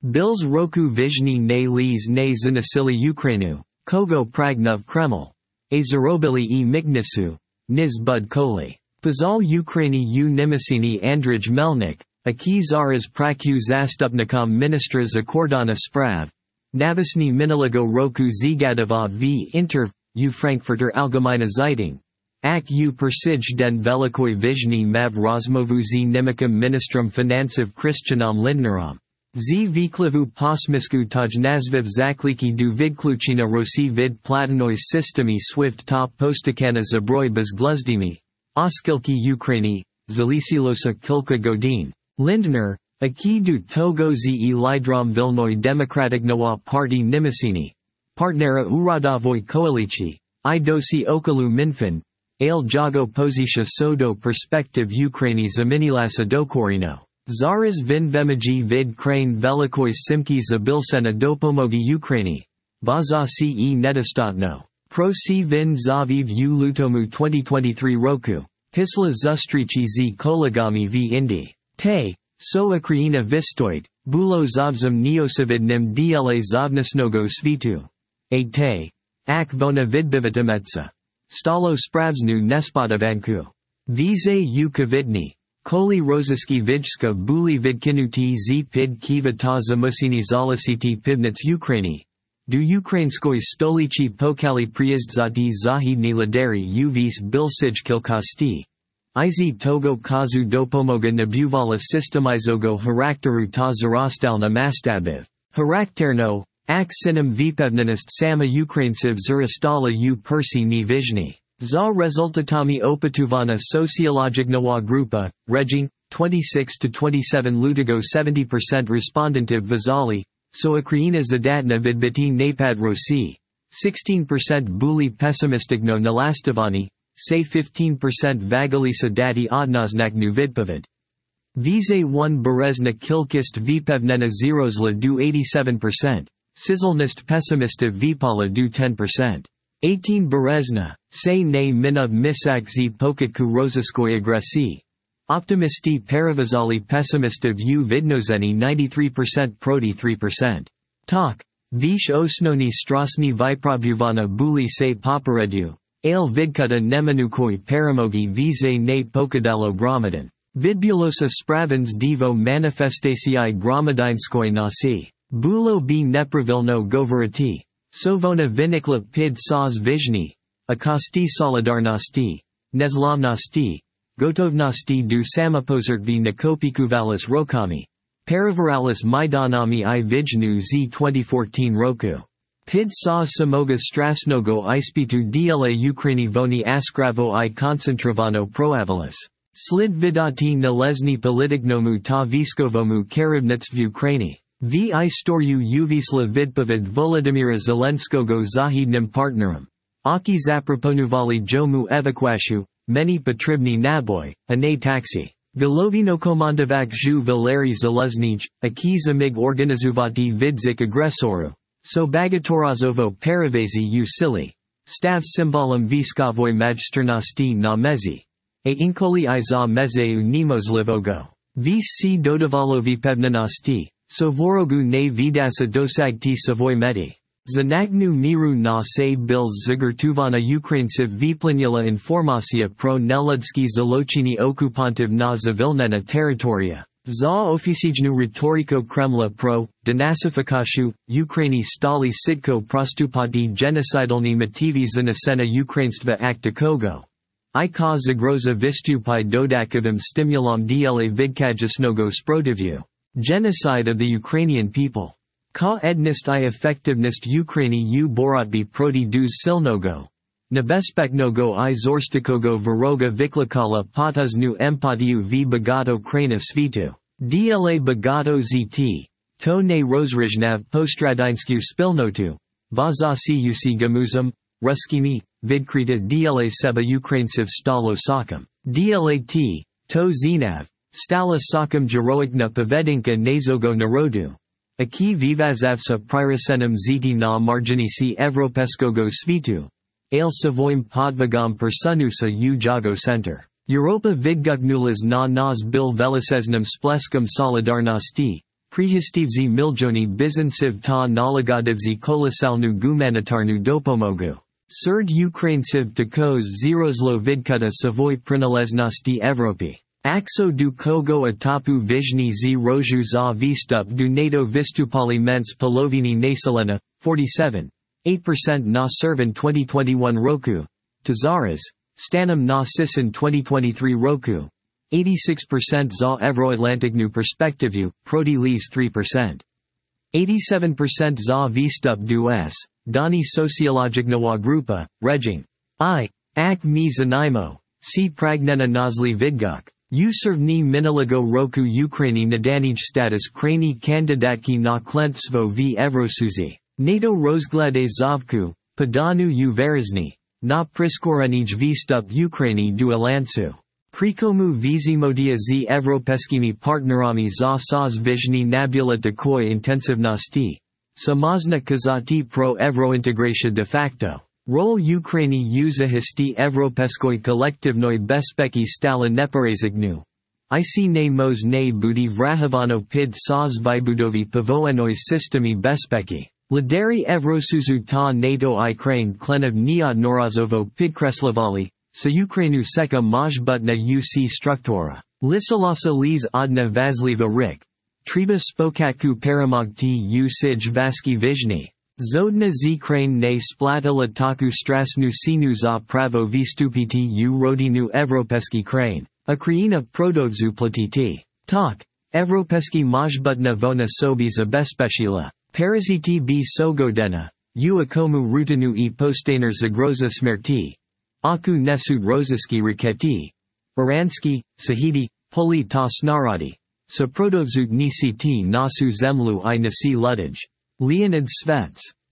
Bils roku vizhny ne liz ne zanosili Ukrainu, kogo pragnov Kreml. A zarobili e mignisu, niz bud koli. Pozal Ukraini u nimisini Andrij Melnik, aki zaraz praku zastupnikom ministra zakordana sprav. Navisni miniligo roku zgadova v interv, u Frankfurter Allgemeine Zeitung. Ak u persij den velikoi vizhny mav rozmovu z nimikum ministrum finansiv Christianom Lindnerom. Z vyklivu posmisku taj nazviv zakliki du vidkluchina rosi vid platinoi systemi swift top postakana zabroi bez gluzdimi. Oskilki Ukraini, Zalisilosa kilka godin. Lindner, aki du togo ze lidrom vilnoi demokratiknoa party nimisini. Partnera uradovoi koalici, I dosi okalu minfin. Ale jago posisha sodo perspektiv Ukraini zaminilasa dokorino. Zaraz vin vemiji vid crane velikoi simki zabilsena dopomogi Ukraini. Vaza ce nedostatno. Pro si vin zaviv u lutomu 2023 roku. Hisla zustrichi z kolegami v indi. Te, so Ukraina vistoit, bulo zavzam neosavidnim dla zavnesnogo svitu. A te. Ak vona vidbivitametsa. Stalo spravznu nespadavanku. Vize u kavitni. Koli roziski vidska buli vidkinuti z pid kiva ta zamusini zalasiti pivnits Ukraini. Du Ukrainskoi stolichi pokali prijezdzati zahidni lideri uvis bilsij kilkasti. Izi togo kazu dopomoga nabuvala systemizogo harakteru ta zarostalna mastabiv. Harakterno, ak sinem vipevnanist sama Ukrainsiv zarostala u persi ni vizhni. Za rezultatami opatuvana sociologicnowa grupa, Regin, 26–27 Lutigo 70% respondentiv vazali, so Ukraina zadatna vidbiti napad rosi. 16% buli pessimistigno nalastivani, say 15% vagalisa dati odnoznaknu vidpavid. Vize 1 berezna kilkist vipevnena zerosla du 87%, sizzlenist pessimistiv vipala du 10%. 18 berezna, say ne minov misak z pokatku roziskoi agresi. Optimisti paravazali pessimistiv u vidnozeni 93% proti 3%. Tak, vish osnoni strasni viprobuvana buli se paparedu. Ale vidkuta nemanukoi paramogi vize ne pokadalo gromadin. Vidbulosa spravens divo manifestaciai gromadinskoi nasi. Bulo b nepravilno govoriti. Sovona vinikla pid saz vizhni. Akasti solidarnosti. Nezlamnosti. Gotovnosti du samopozertvi nakopikuvalis rokami. Paraviralis maidanami I vijnu z 2014 roku. Pid saz samoga strasnogo ispitu dla Ukraini voni askravo I koncentrovano proavalis. Slid vidati nalezni politignomu ta viskovomu karibnitstv Ukraini. V I storyu uvisla vidpavid Volodymyra Zelenskogo zahidnim partnerum. Aki zaproponuvali jomu evacuashu, many potribny naboy, a ne taxi. Golovino komandovak ju Valeri Zeleznej, aki zamig organizuvati vidzik agresoru. So bagatorazovo paravezi u sili. Stav symbolum viskavoy majsternosti na mezi. A inkoli I za mezeu nemozlivogo. Vis si dodavalovi pevnanosti. So vorogu ne vidasa dosagti savoy meti. Zanagnu miru na se bils zigertuvana Ukrainsiv viplinula informacija pro neludski zalochini okupantiv na zavilnena teritoria. Za oficijnu retoriko Kremla pro, denasifikashu, Ukraini stali sitko prostupati genocidalni motivi zanesena Ukrainstva aktakogo. I ka zagroza vistupy dodakivim stimulam dla vidkajasnogo sprotivyu. Genocide of the Ukrainian people. Ka ednist I effectivnist Ukraini u boratbi proti duz silnogo. Nebezpeknogo I zorstikogo viroga viklikala potuznu empatiu v bogato krana svitu. Dla bogato zt. To ne rozrizhnav postradinsku spilnotu. Vaza si gamuzum, ruskimi, vidkrita dla seba Ukrainsiv stalo sakam. Dla t. To zinav. Stala sakam jeroikna povedinka nazogo narodu. Aki vivazavsa prirasenem ziti na marginisi evropeskogo svitu. Ale savoim podvagam persunusa u jago center. Europa vidgugnulas na nas bil velisesnem spleskum solidarnosti. Prihestivzi miljoni bizansiv ta nalagodivzi kolosalnu gumanitarnu dopomogu. Surd Ukrainsiv takos zeroslo vidkuta savoy prinaleznosti Evropy. Akso du kogo atapu vizhni z roju za vistup du nato vistupali mens polovini naselena, 47. 8% na servan 2021 roku. Tazaras, stanum na sisan 2023 roku. 86% za Evroatlanticnu perspektivu, proti lis 3%. 87% za vistup du s, dani sociologicnawa grupa, reging. I. Ak mi zanimo, si pragnena nazli vidguk. Uservni miniligo roku Ukraini nadanij status krani kandidatki na klentstvo v Evrosuzi. NATO rozglade zavku, padanu u verizni, na priskoranij vistup Ukraini du alansu. Prikomu vizimodia z Evropeskimi partnerami za saz vizhni nabula takoi intensivnosti. Samazna kazati pro Evrointegratia de facto. Rol Ukraini uzahisti Evropeskoi kolektivnoi bezpeki stala neperezignu. IC ne mos ne budi vrahavano pid saz vibudovi pavoenoi systemi bezpeki. Lideri Evrosuzu ta NATO I crane klenov niad norazovo pidkreslavali, sa Ukrainu seka majbutna UC struktura. Lisolasa liz odna vazliva rik. Treba spokatku paramagti usij vaski vizhni. Zodna z crane ne splatila taku strasnu sinu za pravo vistupiti u rodinu Evropeski crane. Ukraina prodovzu platiti. Tak. Evropeski majbutna vona sobi za bespeshila. Paraziti b sogodena. U akomu rutinu I postainer zagroza smerti. Aku nesud roziski riketi. Baranski, Sahidi, Poli ta snaradi. Sa prodovzut nisi ti nasu zemlu I nasi ludaj. Leonid Svets.